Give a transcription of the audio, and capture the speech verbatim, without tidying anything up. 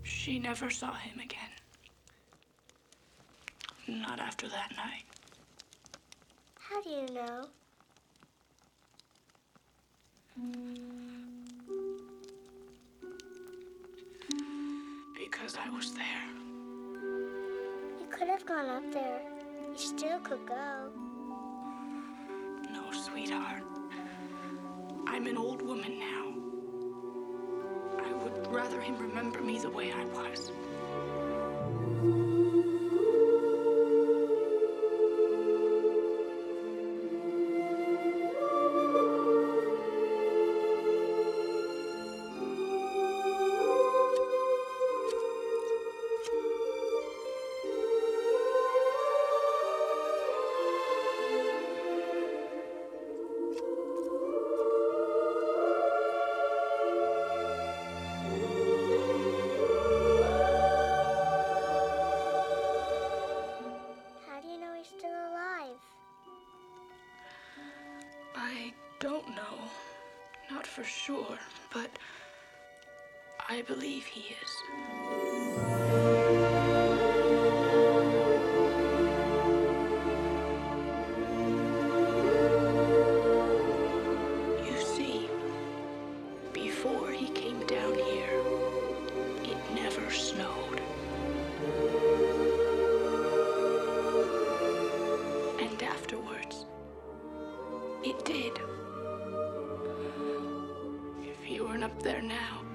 She never saw him again. Not after that night. How do you know? Because I was there. You could have gone up there. You still could go. No, sweetheart. I'm an old woman now. I would rather him remember me the way I was. I don't know, not for sure, but I believe he is. You see, before he came down here, it never snowed. And afterwards, it did. If he weren't up there now,